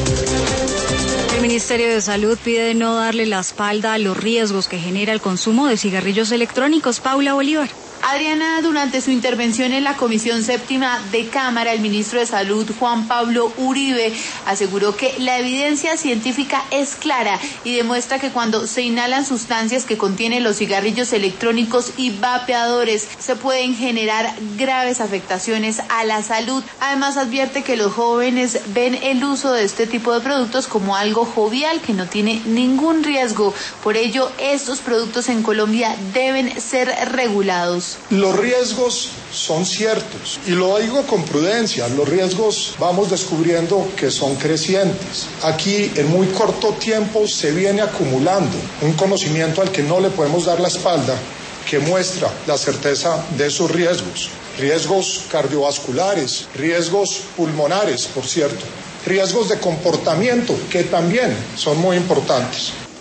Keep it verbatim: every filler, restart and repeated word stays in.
El Ministerio de Salud pide no darle la espalda a los riesgos que genera el consumo de cigarrillos electrónicos. Paula Bolívar. Adriana, durante su intervención en la Comisión Séptima de Cámara, el ministro de Salud, Juan Pablo Uribe, aseguró que la evidencia científica es clara y demuestra que cuando se inhalan sustancias que contienen los cigarrillos electrónicos y vapeadores, se pueden generar graves afectaciones a la salud. Además, advierte que los jóvenes ven el uso de este tipo de productos como algo jovial que no tiene ningún riesgo. Por ello, estos productos en Colombia deben ser regulados. Los riesgos son ciertos y lo digo con prudencia, los riesgos vamos descubriendo que son crecientes. Aquí en muy corto tiempo se viene acumulando un conocimiento al que no le podemos dar la espalda, que muestra la certeza de esos riesgos, riesgos cardiovasculares, riesgos pulmonares, por cierto, riesgos de comportamiento que también son muy importantes.